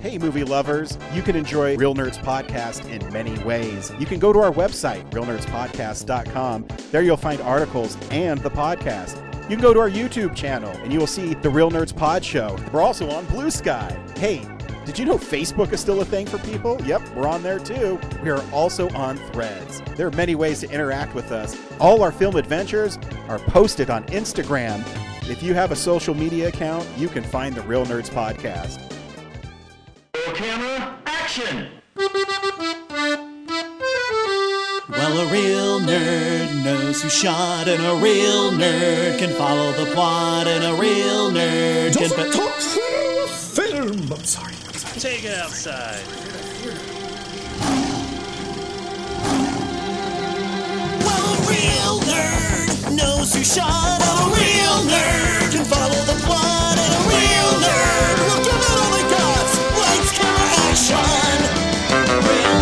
Hey, movie lovers. You can enjoy Real Nerds Podcast in many ways. You can go to our website, realnerdspodcast.com. There you'll find articles and the podcast. You can go to our YouTube channel, and you will see the Real Nerds Pod Show. We're also on Blue Sky. Hey, did you know Facebook is still a thing for people? Yep, we're on there too. We are also on Threads. There are many ways to interact with us. All our film adventures are posted on Instagram. If you have a social media account, you can find the Real Nerds Podcast. Camera, action! Well, a real nerd knows who shot, and a real nerd can follow the plot, and a real nerd can... talk film! I'm sorry. Take it outside. Well, a real nerd knows who shot, and a real nerd can follow the plot, and a real nerd will give it all they got. Lights, camera, action! Real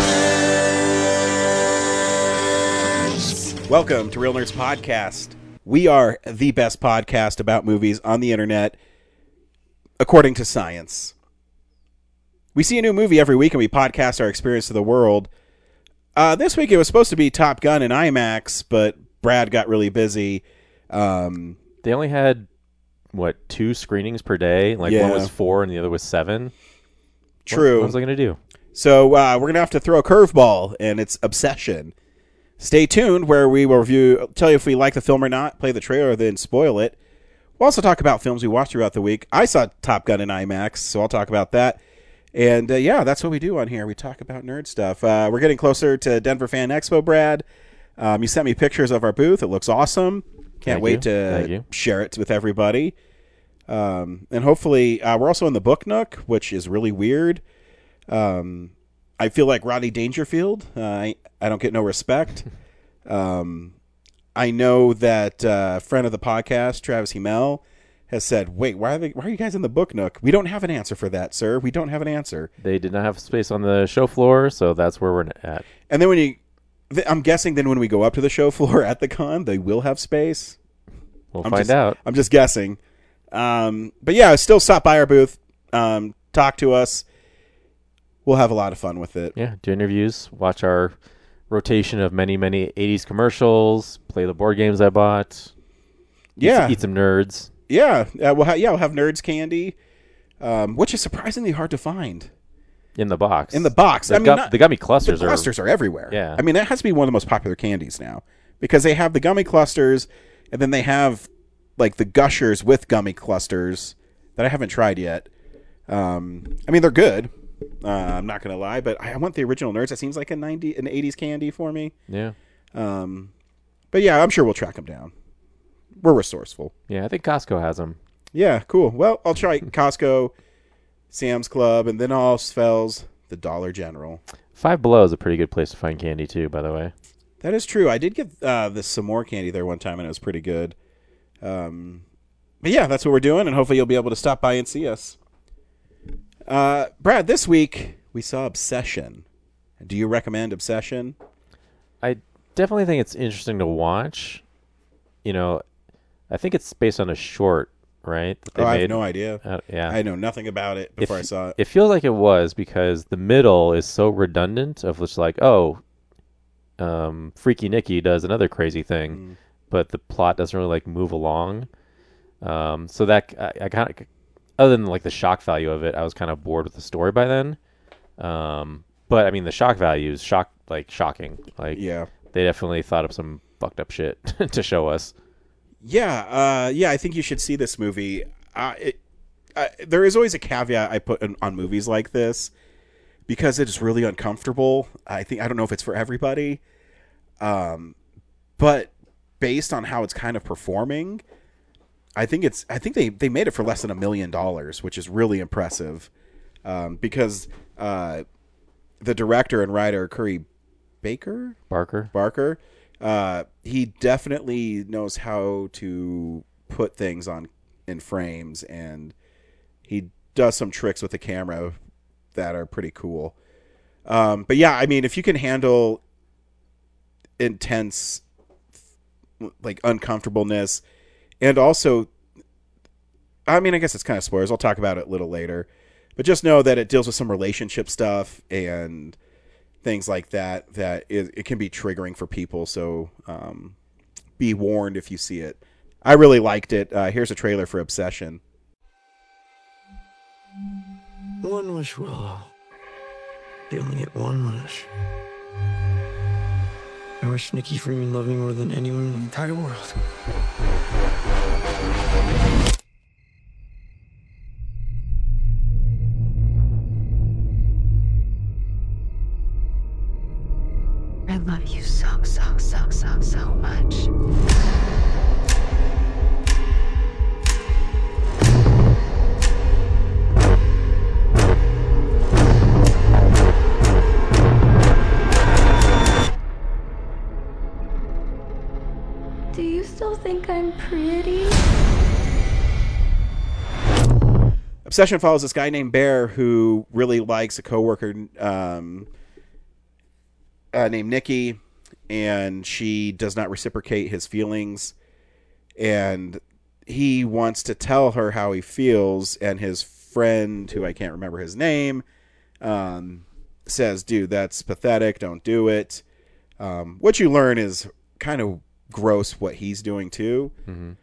nerds! Welcome to Real Nerds Podcast. We are the best podcast about movies on the internet, according to science. We see a new movie every week and we podcast our experience to the world. This week it was supposed to be Top Gun in IMAX, but Brad got really busy. They only had, 2 screenings per day? One was 4 and the other was 7? True. What was I going to do? So we're going to have to throw a curveball, and it's Obsession. Stay tuned where we will tell you if we like the film or not, play the trailer, then spoil it. We'll also talk about films we watched throughout the week. I saw Top Gun in IMAX, so I'll talk about that. And that's what we do on here. We talk about nerd stuff. We're getting closer to Denver Fan Expo, Brad. You sent me pictures of our booth. It looks awesome. Can't wait to share it with everybody. And hopefully, we're also in the Book Nook, which is really weird. I feel like Rodney Dangerfield. I don't get no respect. I know that a friend of the podcast, Travis Hemel, has said, wait, why are you guys in the Book Nook? We don't have an answer for that, sir. We don't have an answer. They did not have space on the show floor, so that's where we're at. And then I'm guessing then when we go up to the show floor at the con, they will have space. We'll find out. I'm just guessing. But yeah, still stop by our booth. Talk to us. We'll have a lot of fun with it. Yeah, do interviews, watch our rotation of many, many 80s commercials, play the board games I bought. Eat some nerds. Yeah, we'll have nerds candy, which is surprisingly hard to find in the box. The gummy clusters. The clusters are everywhere. Yeah, I mean that has to be one of the most popular candies now because they have the gummy clusters, and then they have like the Gushers with gummy clusters that I haven't tried yet. I mean they're good. I'm not gonna lie, but I want the original Nerds. That seems like an 80s candy for me. Yeah. But yeah, I'm sure we'll track them down. We're resourceful. Yeah, I think Costco has them. Yeah, cool. Well, I'll try Costco, Sam's Club, and then all spells the Dollar General. Five Below is a pretty good place to find candy too, by the way. That is true. I did get some more candy there one time, and it was pretty good. But yeah, that's what we're doing, and hopefully you'll be able to stop by and see us. Brad, this week we saw Obsession. Do you recommend Obsession? I definitely think it's interesting to watch. You know, I think it's based on a short, right? I have no idea. Yeah. I know nothing about it before I saw it. It feels like it was because the middle is so redundant of just like, Freaky Nicky does another crazy thing, but the plot doesn't really like move along. So that I kind of, other than like the shock value of it, I was kind of bored with the story by then. But I mean, the shock value is shocking. Like, yeah, they definitely thought of some fucked up shit to show us. Yeah, I think you should see this movie. There is always a caveat I put on movies like this because it is really uncomfortable. I don't know if it's for everybody, but based on how it's kind of performing, I think they made it for less than $1 million, which is really impressive. Because the director and writer Curry Barker, he definitely knows how to put things in frames, and he does some tricks with the camera that are pretty cool. But yeah, I mean, if you can handle intense, like, uncomfortableness, and also, I mean, I guess it's kind of spoilers. I'll talk about it a little later. But just know that it deals with some relationship stuff and things like that, that it can be triggering for people. So be warned if you see it. I really liked it. Here's a trailer for Obsession. One wish, Willow. You only get one wish. I wish Nikki Freeman loved me more than anyone in the entire world. I love you so, so, so, so, so much. Do you still think I'm pretty? Obsession follows this guy named Bear who really likes a coworker named Nikki, and she does not reciprocate his feelings, and he wants to tell her how he feels, and his friend, who I can't remember his name, says, dude, that's pathetic, don't do it. What you learn is kind of gross what he's doing too.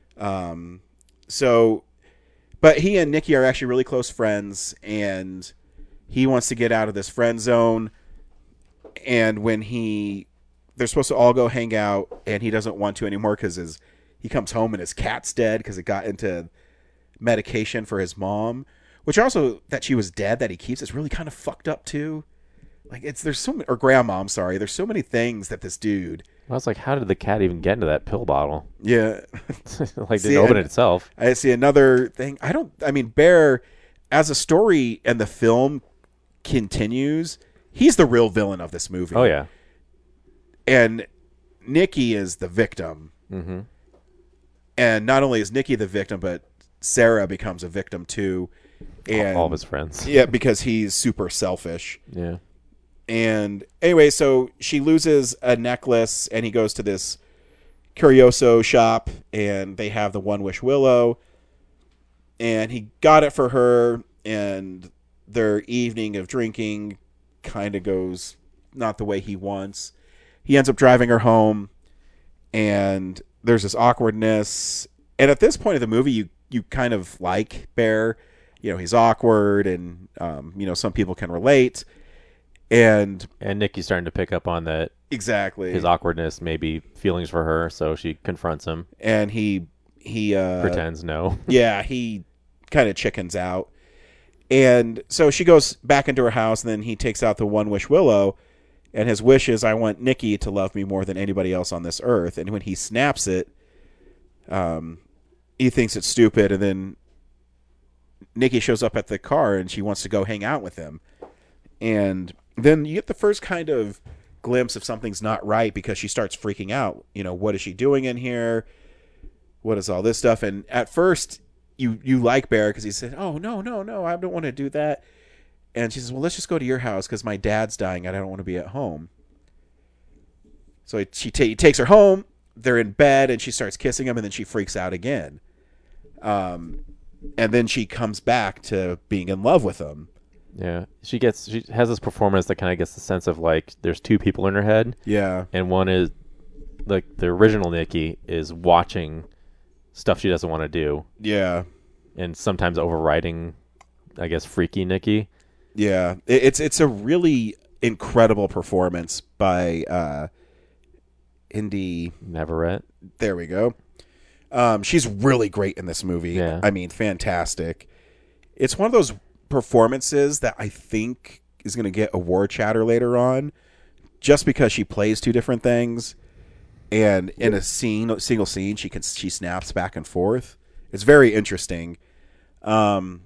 But he and Nikki are actually really close friends, and he wants to get out of this friend zone. And when they're supposed to all go hang out, and he doesn't want to anymore because he comes home and his cat's dead because it got into medication for his mom, which also that she was dead that he keeps is really kind of fucked up too. Like there's so many, or grandma, I'm sorry. There's so many things that this dude. I was like, how did the cat even get into that pill bottle? Yeah. Like, didn't open it itself. I see another thing. I mean, Bear, as a story and the film continues, he's the real villain of this movie. Oh, yeah. And Nikki is the victim. Mm-hmm. And not only is Nikki the victim, but Sarah becomes a victim too. And All of his friends. Yeah, because he's super selfish. Yeah. And anyway, so she loses a necklace, and he goes to this Curioso shop, and they have the One Wish Willow, and he got it for her, and their evening of drinking kind of goes not the way he wants. He ends up driving her home, and there's this awkwardness. And at this point of the movie, you kind of like Bear. You know, he's awkward, and some people can relate. And Nikki's starting to pick up on that. Exactly. His awkwardness, maybe feelings for her, so she confronts him. And he pretends no. Yeah, he kind of chickens out. And so she goes back into her house, and then he takes out the One Wish Willow, and his wish is, I want Nikki to love me more than anybody else on this earth. And when he snaps it, he thinks it's stupid, and then Nikki shows up at the car, and she wants to go hang out with him. And then you get the first kind of glimpse of something's not right, because she starts freaking out. You know, what is she doing in here? What is all this stuff? And at first, you like Bear because he said, oh, no, I don't want to do that. And she says, well, let's just go to your house because my dad's dying and I don't want to be at home. So he takes her home. They're in bed, and she starts kissing him, and then she freaks out again. And then she comes back to being in love with him. Yeah, she has this performance that kind of gets the sense of like there's two people in her head. Yeah, and one is like the original Nikki is watching stuff she doesn't want to do. Yeah, and sometimes overriding, I guess, freaky Nikki. Yeah, it's a really incredible performance by Indy Navarrete. There we go. She's really great in this movie. Yeah. I mean, fantastic. It's one of those performances that I think is going to get award chatter later on, just because she plays two different things, and in a single scene she snaps back and forth. It's very interesting, and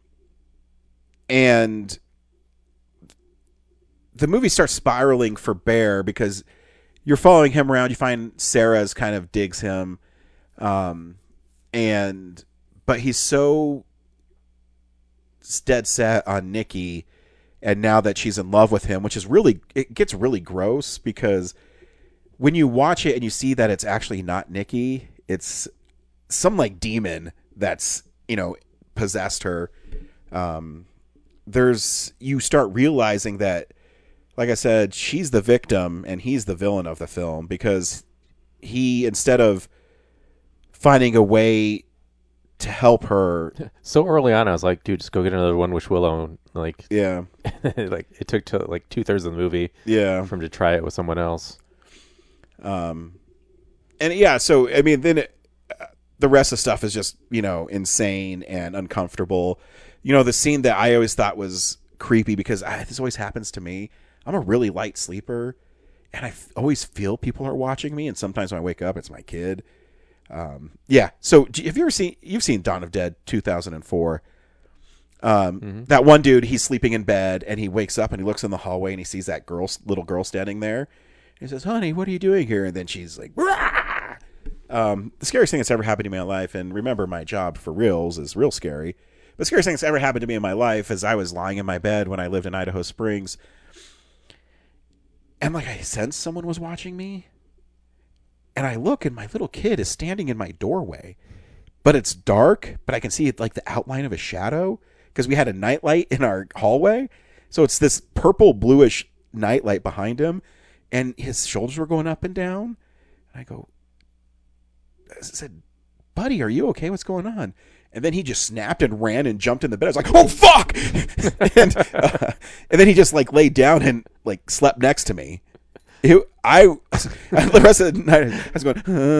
the movie starts spiraling for Bear because you're following him around. You find Sarah's kind of digs him, but he's so dead set on Nikki, and now that she's in love with him, which is it gets really gross, because when you watch it and you see that it's actually not Nikki, it's some like demon that's possessed her. you start realizing that, like I said, she's the victim and he's the villain of the film, because he, instead of finding a way to help her, So early on, I was like, dude, just go get another One Wish Willow. And, like, yeah, like it took to like 2/3 of the movie yeah, for him to try it with someone else. and yeah, so I mean, then the rest of the stuff is just, you know, insane and uncomfortable. You know, the scene that I always thought was creepy, because this always happens to me. I'm a really light sleeper, and I always feel people are watching me. And sometimes when I wake up, it's my kid. Yeah. So have you ever you've seen Dawn of Dead 2004? That one dude, he's sleeping in bed and he wakes up and he looks in the hallway and he sees that little girl standing there. He says, "Honey, what are you doing here?" And then she's like, "Rah!" The scariest thing that's ever happened to me in my life, and remember, my job for reals is real scary. But the scariest thing that's ever happened to me in my life is I was lying in my bed when I lived in Idaho Springs, and like I sensed someone was watching me, and I look and my little kid is standing in my doorway, but it's dark, but I can see it like the outline of a shadow, because we had a nightlight in our hallway. So it's this purple bluish nightlight behind him, and his shoulders were going up and down. And I said, "Buddy, are you okay? What's going on?" And then he just snapped and ran and jumped in the bed. I was like, "Oh fuck!" and then he just like laid down and like slept next to me. The rest of the night I was going,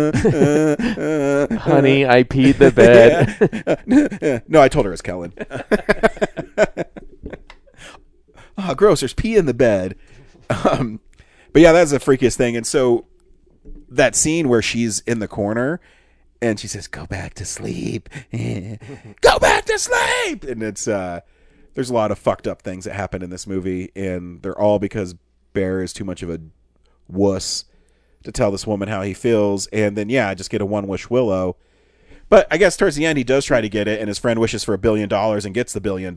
Honey, I peed the bed. No, I told her it was Kellen. Oh, gross! There's pee in the bed. But yeah, that's the freakiest thing. And so that scene where she's in the corner and she says, "Go back to sleep, go back to sleep," and it's there's a lot of fucked up things that happen in this movie, and they're all because Bear is too much of a wuss to tell this woman how he feels, and then just get a One Wish Willow. But I guess towards the end he does try to get it, and his friend wishes for $1 billion and gets the $1 billion.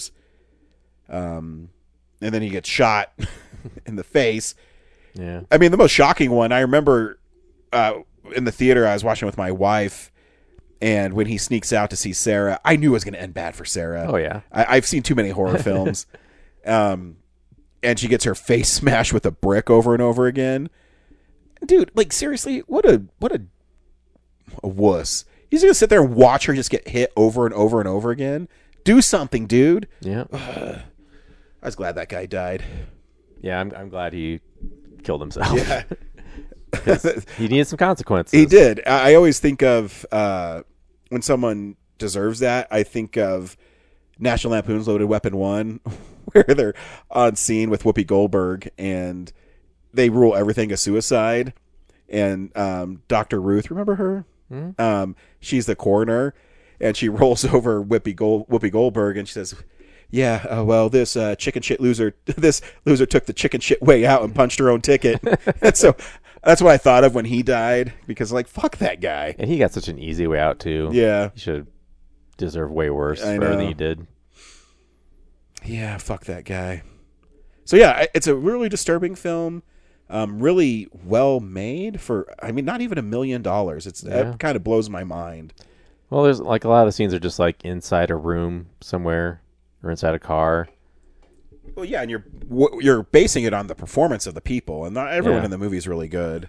And then he gets shot in the face. Yeah. I mean, the most shocking one, I remember in the theater I was watching with my wife, and when he sneaks out to see Sarah, I knew it was going to end bad for Sarah. Oh, yeah. I've seen too many horror films. And she gets her face smashed with a brick over and over again. Dude, like, seriously, what a wuss. He's going to sit there and watch her just get hit over and over and over again. Do something, dude. Yeah. I was glad that guy died. Yeah, I'm glad he killed himself. Yeah. He needed some consequences. He did. I always think of when someone deserves that, I think of National Lampoon's Loaded Weapon 1, where they're on scene with Whoopi Goldberg and they rule everything a suicide. And Dr. Ruth, remember her? Mm-hmm. She's the coroner, and she rolls over Whoopi Goldberg and she says, "Yeah, well, this chicken shit loser, this loser took the chicken shit way out and punched her own ticket." And so that's what I thought of when he died, because like, fuck that guy. And he got such an easy way out too. Yeah. He should deserve way worse for I know. everything he did. Yeah, fuck that guy. So yeah, it's a really disturbing film. Really well made for, I mean, not even $1 million. It kind of blows my mind. Well, there's like a lot of the scenes are just like inside a room somewhere or inside a car. Well, yeah, and you're basing it on the performance of the people, and not everyone in the movie is really good.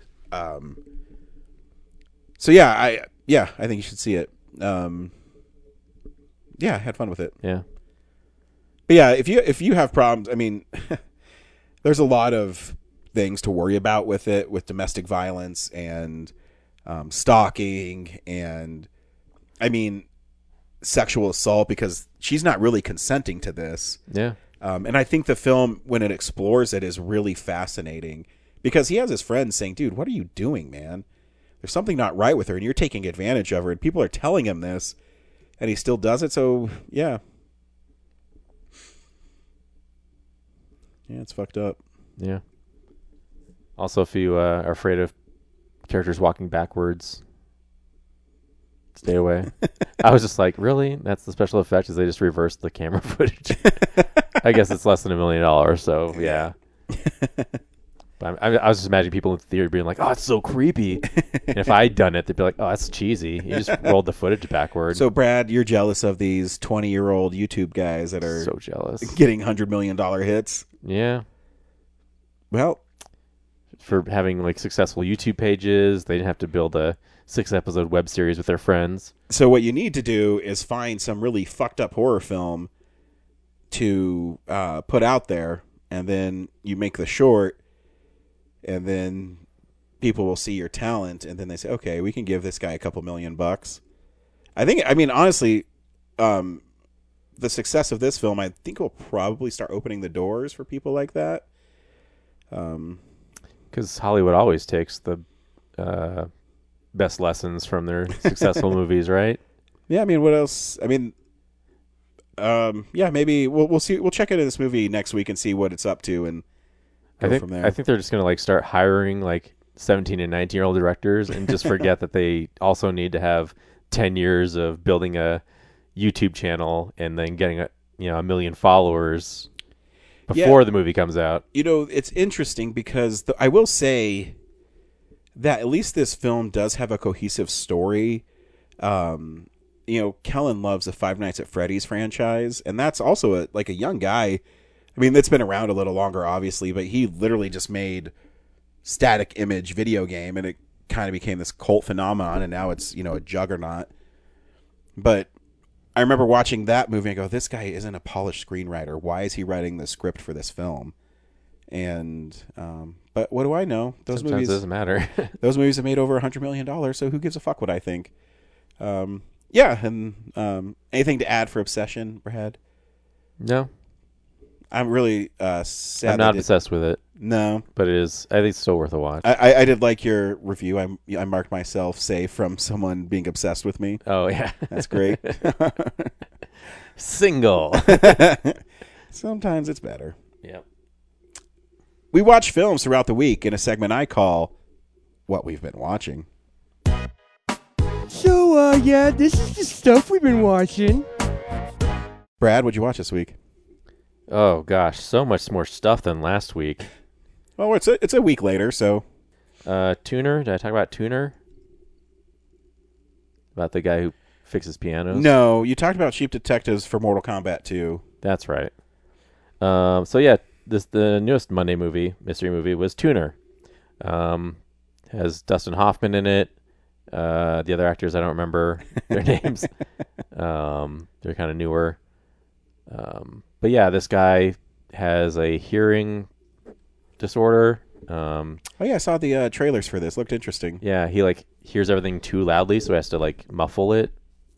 So I think you should see it. I had fun with it. Yeah. But yeah, if you have problems, I mean, there's a lot of things to worry about with it, with domestic violence and stalking and, I mean, sexual assault, because she's not really consenting to this. Yeah. And I think the film, when it explores it, is really fascinating, because he has his friends saying, "Dude, what are you doing, man? There's something not right with her, and you're taking advantage of her." And people are telling him this, and he still does it. So yeah, it's fucked up. Yeah. Also, if you are afraid of characters walking backwards, stay away. I was just like, really? That's the special effect? Is they just reversed the camera footage? I guess it's less than $1 million, so yeah. But I was just imagining people in theater being like, "Oh, it's so creepy." And if I'd done it, they'd be like, "Oh, that's cheesy. You just rolled the footage backward." So, Brad, you're jealous of these 20-year-old YouTube guys that are so jealous. getting $100 million hits. Yeah. Well, For having like successful YouTube pages, they didn't have to build a 6-episode web series with their friends. so what you need to do is find some really fucked up horror film to put out there, and then you make the short, and then people will see your talent, and then they say, okay, we can give this guy a couple $1,000,000. I mean, honestly, the success of this film, I think, will probably start opening the doors for people like that. Because Hollywood always takes the best lessons from their successful movies, right? Yeah, I mean, what else? I mean, yeah, maybe we'll see. We'll check into this movie next week and see what it's up to, and go from there. I think they're just gonna like start hiring like 17 and 19-year-old directors, and just forget that they also need to have 10 years of building a YouTube channel and then getting a 1 million followers before the movie comes out. You know, it's interesting because I will say that at least this film does have a cohesive story. Kellen loves the Five Nights at Freddy's franchise, and that's also a young guy. I mean, it's been around a little longer, obviously, but he literally just made static image video game, and it kind of became this cult phenomenon, and now it's, a juggernaut. But I remember watching that movie and go, this guy isn't a polished screenwriter. Why is he writing the script for this film? And but what do I know? Those Sometimes movies it doesn't matter. Those movies have made over $100 million, so who gives a fuck what I think? Yeah, and anything to add for Obsession, Brad? No, I'm really sad. I'm not obsessed with it. No, But it is. I think it's still worth a watch. I did like your review. I marked myself safe from someone being obsessed with me. Oh yeah, That's great. Single. Sometimes it's better. Yep. We watch films throughout the week in a segment I call What We've Been Watching. So, yeah, this is the stuff we've been watching. Brad, what'd you watch this week? Oh gosh, so much more stuff than last week. Well, it's a week later, so Tuner. Did I talk about Tuner? About the guy who fixes pianos? no. You talked about Cheap Detectives for Mortal Kombat 2. That's right. So yeah, the newest Monday mystery movie was Tuner. Has Dustin Hoffman in it. The other actors, I don't remember their names. They're kind of newer. But yeah, this guy has a hearing disorder. Oh yeah, I saw the trailers for this. Looked interesting. Yeah, he like hears everything too loudly, so he has to like muffle it.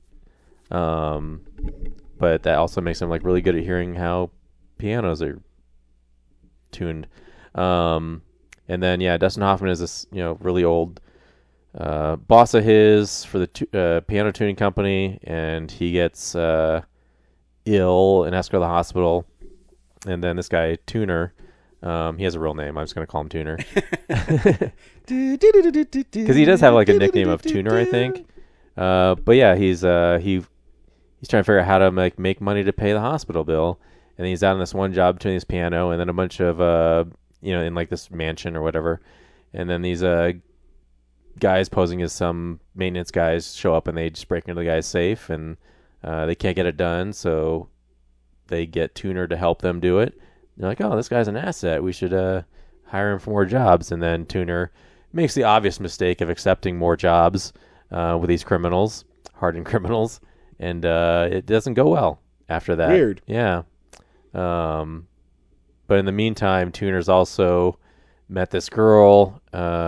But that also makes him like really good at hearing how pianos are tuned. And then yeah, Dustin Hoffman is this really old boss of his for the piano tuning company, and he gets ill and has to go to the hospital. And then this guy Tuner, he has a real name. I'm just going to call him Tuner because he does have like a nickname of Tuner, I think. But yeah, he's trying to figure out how to make money to pay the hospital bill, and he's out on this one job tuning his piano, and then a bunch of in like this mansion or whatever, and then these guys posing as some maintenance guys show up, and they just break into the guy's safe, and they can't get it done, so they get Tuner to help them do it. They're like, oh, this guy's an asset. We should hire him for more jobs. And then Tuner makes the obvious mistake of accepting more jobs with these criminals, hardened criminals, and it doesn't go well after that. Weird. Yeah. But in the meantime, Tuner's also met this girl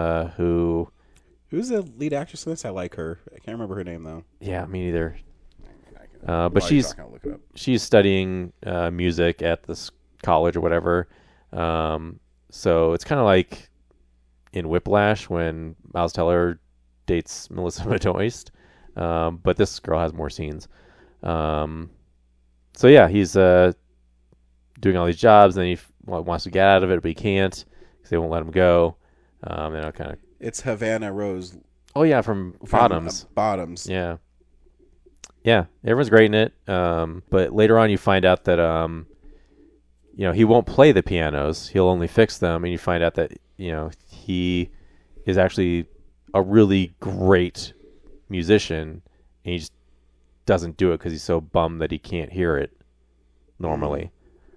Who's the lead actress in this? I like her. I can't remember her name though. yeah, me neither. While But you're she's talking, I'll look it up. she's studying music at this college or whatever. So it's kind of like in Whiplash when Miles Teller dates Melissa Benoist. But this girl has more scenes. So yeah, he's doing all these jobs, and he wants to get out of it, but he can't because they won't let him go. And kind of. It's Havana Rose. Oh yeah, from Bottoms. Bottoms. Yeah. Yeah, everyone's great in it. But later on, you find out that he won't play the pianos. He'll only fix them, and you find out that he is actually a really great musician, and he just doesn't do it because he's so bummed that he can't hear it normally.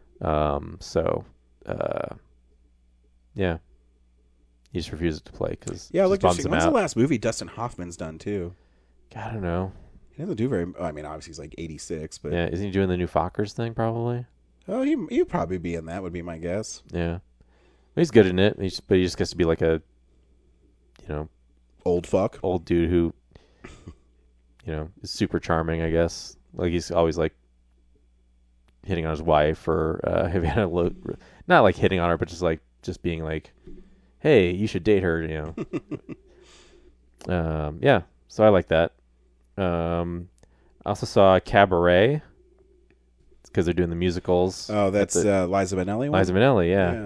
Yeah, he just refuses to play because look, bums when's him the out. last movie Dustin Hoffman's done too? I don't know. He doesn't do very. I mean, obviously he's like 86, but Yeah, isn't he doing the new Fockers thing probably? oh, he'd probably be in that. Would be my guess. Yeah, he's good in it. But he just gets to be like a, Old fuck. old dude who, is super charming. I guess like he's always like hitting on his wife or Havana. Not like hitting on her, but just being like, hey, you should date her. Yeah. So I like that. I also saw Cabaret because they're doing the musicals. Oh, that's Liza Minnelli one? Liza Minnelli, yeah.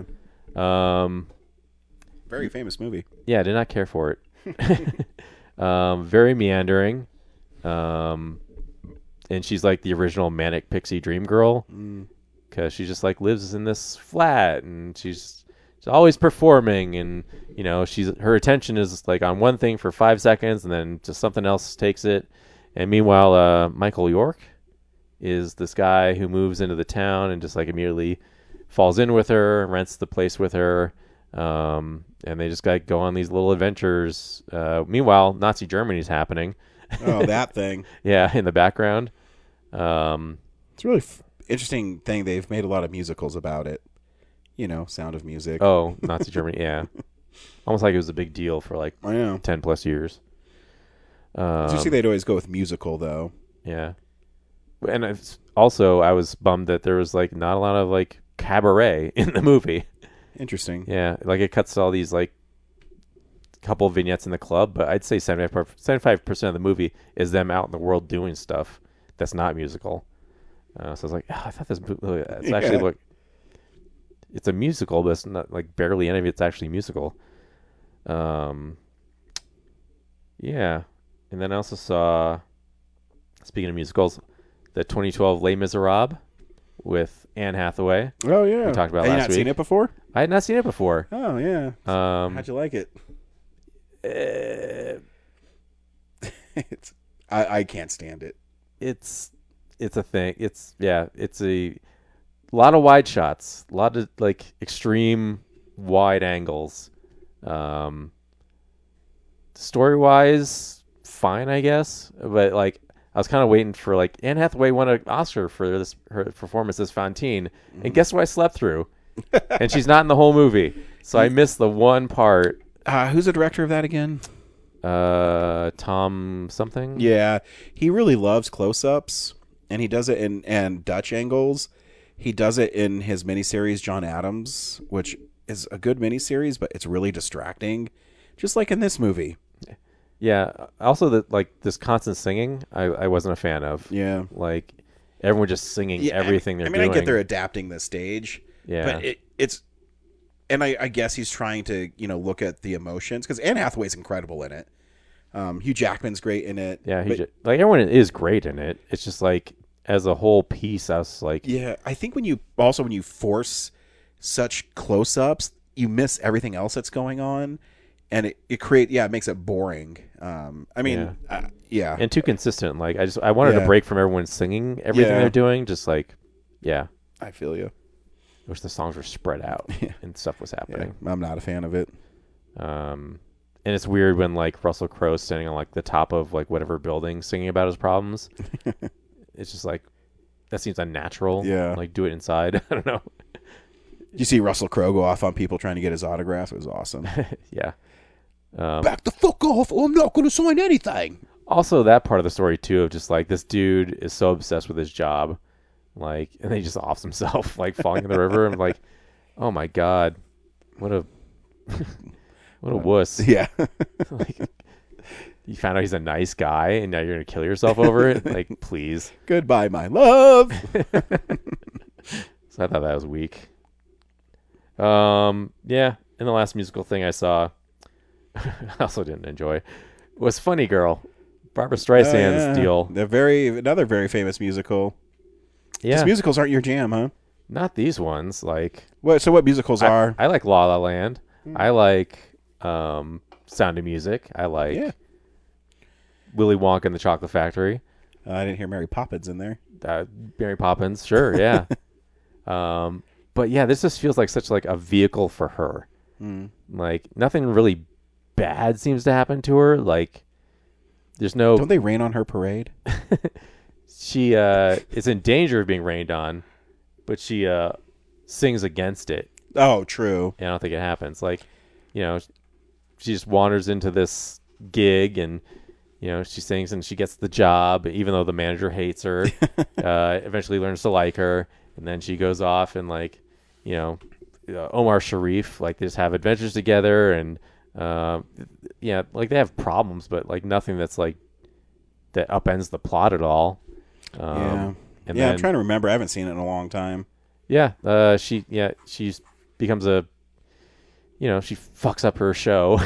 Very famous movie. Yeah, I did not care for it. Very meandering. And she's like the original manic pixie dream girl because she just like lives in this flat and she's always performing and her attention is like on one thing for 5 seconds and then just something else takes it. And meanwhile, Michael York is this guy who moves into the town and just like immediately falls in with her, rents the place with her. And they just go on these little adventures. Meanwhile, Nazi Germany's happening. Oh, that thing. Yeah, in the background. It's a really interesting thing. They've made a lot of musicals about it. Sound of Music. Oh, Nazi Germany, yeah. Almost like it was a big deal for like I know. 10 plus years. Did you see they'd always go with musical, though? Yeah. And I was bummed that there was like not a lot of like cabaret in the movie. Interesting. Yeah, like it cuts to all these like couple vignettes in the club, but I'd say 75% of the movie is them out in the world doing stuff that's not musical. So I was like, I thought this movie, it's actually like, it's a musical, but it's not like barely any of it's actually musical. Yeah. And then I also saw, speaking of musicals, the 2012 Les Miserables with Anne Hathaway. Oh, yeah. We talked about Have you last not seen week. it before? I had not seen it before. Oh, yeah. How'd you like it? I can't stand it. It's a thing. It's a lot of wide shots, a lot of like extreme wide angles. Story wise, fine, I guess, but like I was kind of waiting for like Anne Hathaway won an Oscar for her performance as Fantine, and guess what I slept through? And she's not in the whole movie, so I missed the one part. Who's the director of that again? Tom something. Yeah, he really loves close-ups, and he does it in Dutch angles. He does it in his miniseries John Adams, which is a good miniseries, but it's really distracting, just like in this movie. Yeah. Also, this constant singing, I wasn't a fan of. Yeah, like everyone just singing everything they're doing. I get they're adapting the stage. Yeah, but it's, and I guess he's trying to look at the emotions because Anne Hathaway's incredible in it. Hugh Jackman's great in it. Yeah, like everyone is great in it. It's just like as a whole piece, I was like, yeah, I think when you force such close-ups, you miss everything else that's going on, and it makes it boring. And too consistent. Like I wanted a break from everyone singing everything they're doing. Just like, yeah, I feel you. I wish the songs were spread out and stuff was happening. Yeah, I'm not a fan of it. And it's weird when like Russell Crowe's standing on like the top of like whatever building singing about his problems. It's just like that seems unnatural. Yeah, like do it inside. I don't know. You see Russell Crowe go off on people trying to get his autograph. It was awesome. Yeah. Back the fuck off! Or I'm not going to sign anything. Also, that part of the story too of just like this dude is so obsessed with his job, like, and then he just offs himself, like falling in the river. I'm like, oh my god, what a wuss. Yeah. Like, you found out he's a nice guy, and now you're gonna kill yourself over it. Like, please. Goodbye, my love. So I thought that was weak. Yeah. And the last musical thing I saw, I also didn't enjoy, was Funny Girl, Barbara Streisand's deal. Another very famous musical. Yeah. These musicals aren't your jam, huh? Not these ones. Like What musicals are? I like La La Land. I like Sound of Music. I like Yeah. Willy Wonka and the Chocolate Factory. I didn't hear Mary Poppins in there. Mary Poppins, sure, yeah. But yeah, this just feels like such like a vehicle for her. Like nothing really bad seems to happen to her. Like there's no. Don't they rain on her parade? She is in danger of being rained on, but she sings against it. Oh, true. I don't think it happens. Like, you know, she just wanders into this gig and, you know, she sings and she gets the job, even though the manager hates her. Eventually learns to like her. And then she goes off and, like, you know, Omar Sharif, like, they just have adventures together. And, yeah, like, they have problems, but, like, nothing that's, like, that upends the plot at all. Yeah. And Yeah, then, I'm trying to remember. I haven't seen it in a long time. Yeah, she becomes a, you know, she fucks up her show,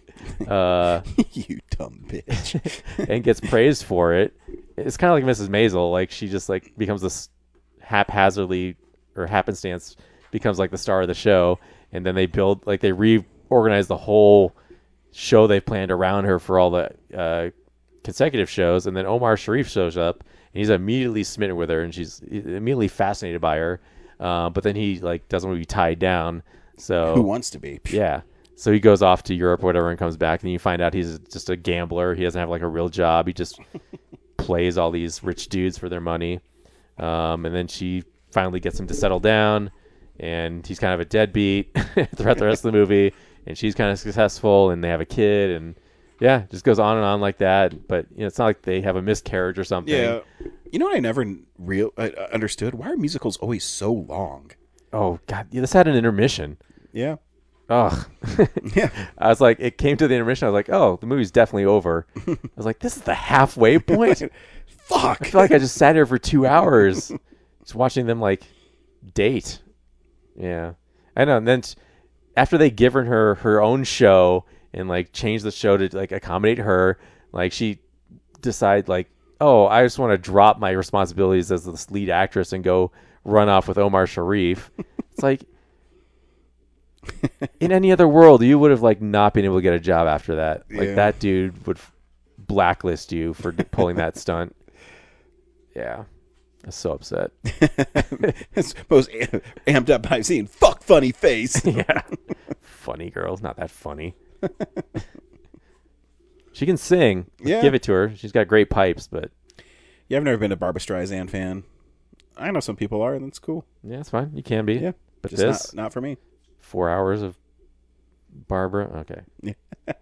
You dumb bitch. and gets praised for it. It's kind of like Mrs. Maisel, like she just like becomes this haphazardly or happenstance becomes like the star of the show, and then they build like they reorganize the whole show they planned around her for all the consecutive shows, and then Omar Sharif shows up, and he's immediately smitten with her, and she's immediately fascinated by her. But then he like doesn't want to be tied down. So Who wants to be? yeah. So he goes off to Europe or whatever and comes back, and you find out he's just a gambler. He doesn't have like a real job. He just plays all these rich dudes for their money. And then she finally gets him to settle down, and he's kind of a deadbeat throughout the rest of the movie. And she's kind of successful, and they have a kid, and yeah, it just goes on and on like that. But you know, it's not like they have a miscarriage or something. Yeah. You know what I never understood? Why are musicals always so long? Oh God, yeah, this had an intermission. Yeah. Ugh. Yeah. I was like, it came to the intermission. I was like, oh, the movie's definitely over. I was like, this is the halfway point. Fuck. I feel like I just sat here for 2 hours just watching them like date. Yeah, I know. And then after they give her own show and like change the show to like accommodate her, like she decide like, oh, I just want to drop my responsibilities as this lead actress and go run off with Omar Sharif. It's like, in any other world, you would have like not been able to get a job after that. Like Yeah. that dude would blacklist you for pulling that stunt. Yeah, I was so upset. It's the most amped up I've seen. Fuck funny face. Yeah, funny girl's not that funny. She can sing. Let's Yeah. give it to her. She's got great pipes, but Yeah, I've never been a Barbra Streisand fan. I know some people are, and that's cool. yeah, it's fine. You can be. Yeah. but Just this not for me. 4 hours of Barbara. Okay. Yeah.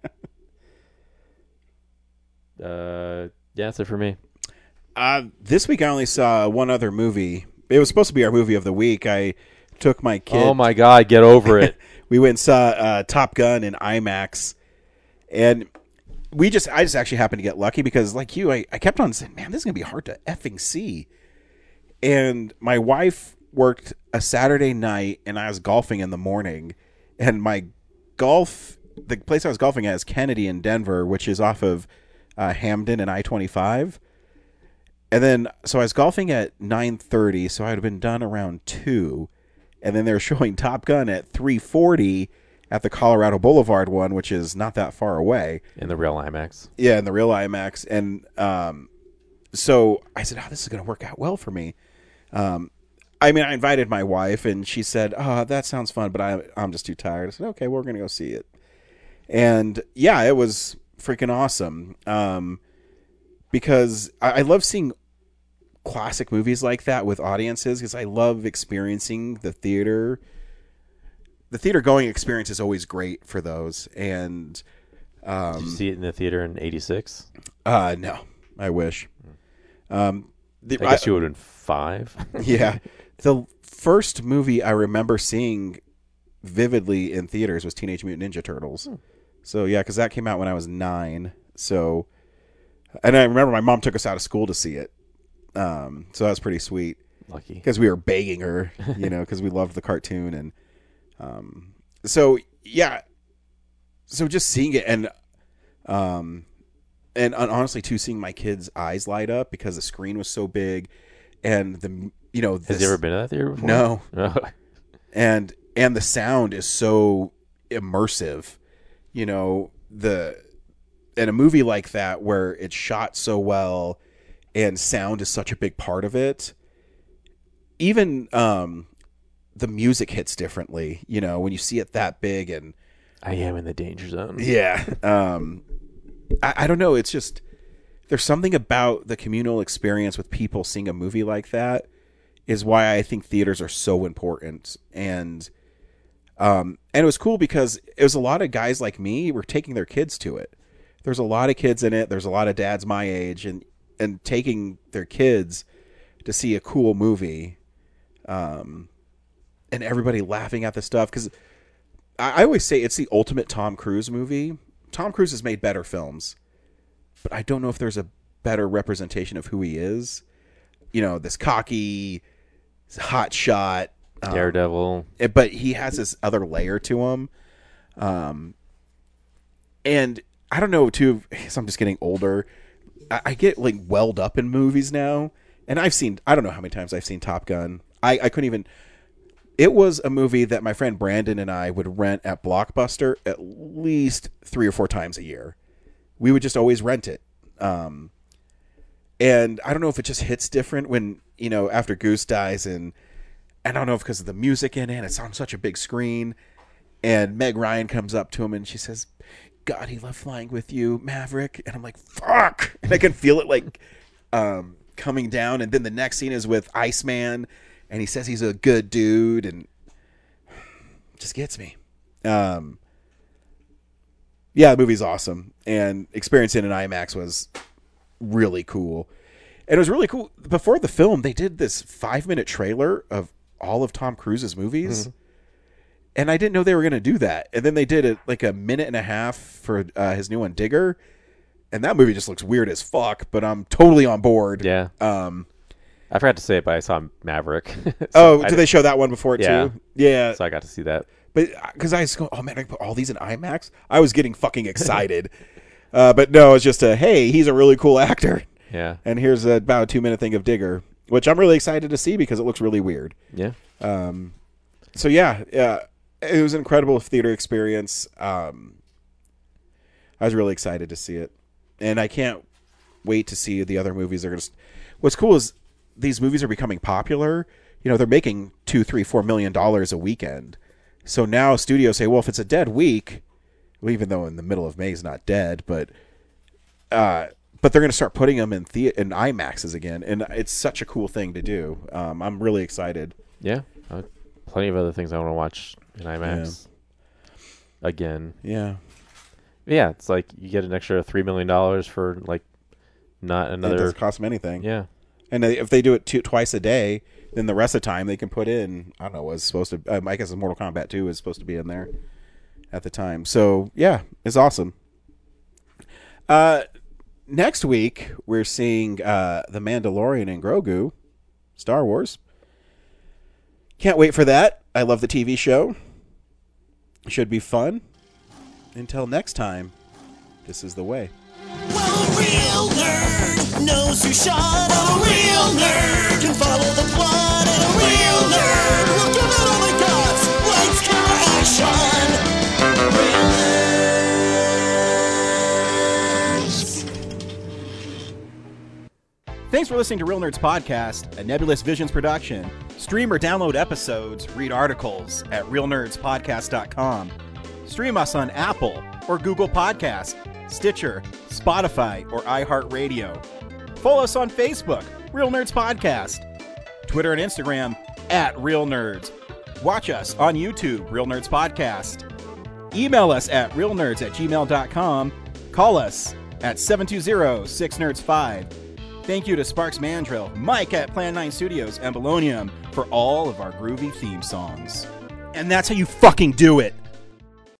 Yeah, that's it for me. This week I only saw one other movie. It was supposed to be our movie of the week. I took my kid. Oh my God, get over it. We went and saw Top Gun in IMAX, and I just actually happened to get lucky because, like you, I kept on saying, "Man, this is gonna be hard to effing see." And my wife worked a Saturday night, and I was golfing in the morning. And the place I was golfing at is Kennedy in Denver, which is off of Hamden and I-25. And then, so I was golfing at 9:30, so I'd have been done around 2. And then they were showing Top Gun at 3:40 at the Colorado Boulevard one, which is not that far away. In the real IMAX. Yeah, in the real IMAX. And so I said, oh, this is going to work out well for me. I mean, I invited my wife, and she said, oh, that sounds fun, but I'm just too tired. I said, okay, we're going to go see it. And, yeah, it was freaking awesome. Because I love seeing classic movies like that with audiences, because I love experiencing the theater. The theater-going experience is always great for those. And Did you see it in the theater in 86? no, I wish. I guess you would have been 5. Yeah. The first movie I remember seeing vividly in theaters was Teenage Mutant Ninja Turtles. So, yeah, because that came out when I was 9. So, and I remember my mom took us out of school to see it. So that was pretty sweet. Lucky. Because we were begging her, because we loved the cartoon. And so, yeah. So just seeing it and honestly, too, seeing my kids' eyes light up because the screen was so big and you know, Has he ever been to that theater before? No. Oh. and the sound is so immersive, you know, in a movie like that where it's shot so well and sound is such a big part of it. Even the music hits differently, you know, when you see it that big. And I am in the danger zone. yeah, I don't know. It's just, there's something about the communal experience with people seeing a movie like that is why I think theaters are so important. And it was cool because it was a lot of guys like me were taking their kids to it. There's a lot of kids in it. There's a lot of dads my age and taking their kids to see a cool movie. And everybody laughing at the stuff. Because I always say it's the ultimate Tom Cruise movie. Tom Cruise has made better films, but I don't know if there's a better representation of who he is. You know, this cocky, hot shot, Daredevil. but he has this other layer to him. And I don't know, too, because I'm just getting older. I get like welled up in movies now. And I don't know how many times I've seen Top Gun. I couldn't even. It was a movie that my friend Brandon and I would rent at Blockbuster at least 3 or 4 times a year. We would just always rent it. And I don't know if it just hits different when, you know, after Goose dies, and I don't know if because of the music in it, it's on such a big screen, and Meg Ryan comes up to him and she says, "God, he loved flying with you, Maverick." And I'm like, fuck. And I can feel it like coming down. And then the next scene is with Iceman, and he says he's a good dude, and it just gets me. Yeah, the movie's awesome, and experiencing it in IMAX was really cool. And it was really cool. Before the film, they did this 5-minute trailer of all of Tom Cruise's movies. Mm-hmm. And I didn't know they were going to do that. And then they did it like a minute and a half for his new one, Digger. And that movie just looks weird as fuck, but I'm totally on board. Yeah. I forgot to say it, but I saw Maverick. Did they show that one before it too? Yeah. So I got to see that. But because I was going, oh man, I can put all these in IMAX? I was getting fucking excited. But no, it's just hey, he's a really cool actor. Yeah. And here's about a 2-minute thing of Digger, which I'm really excited to see because it looks really weird. Yeah. So yeah, it was an incredible theater experience. I was really excited to see it. And I can't wait to see the other movies. What's cool is these movies are becoming popular. You know, they're making $2, $3, $4 million a weekend. So now studios say, well, if it's a dead week, well, even though in the middle of May is not dead, but they're going to start putting them in IMAXs again, and it's such a cool thing to do. I'm really excited. Yeah, plenty of other things I want to watch in IMAX again. Yeah. Yeah, it's like you get an extra $3 million for like not another. It doesn't cost them anything. Yeah, and if they do it twice a day, then the rest of the time they can put in. I don't know what's supposed to. I guess Mortal Kombat 2 is supposed to be in there at the time. So yeah, it's awesome. Next week we're seeing The Mandalorian and Grogu, Star Wars. Can't wait for that. I love the TV show. Should be fun. Until next time, this is the way. Well, a real nerd knows who shot. A real nerd can follow the plot. And a real nerd will give it all they got. Lights, camera, action. Real nerds. Thanks for listening to Real Nerds Podcast, a Nebulous Visions production. Stream or download episodes, read articles at realnerdspodcast.com. Stream us on Apple or Google Podcast, Stitcher, Spotify, or iHeartRadio. Follow us on Facebook, Real Nerds Podcast, Twitter and Instagram at Real Nerds. Watch us on YouTube, Real Nerds Podcast. Email us at realnerds@gmail.com. Call us at 720-6nerds5. Thank you to Sparks Mandrill, Mike at Plan 9 Studios, and Bolognium for all of our groovy theme songs. And that's how you fucking do it.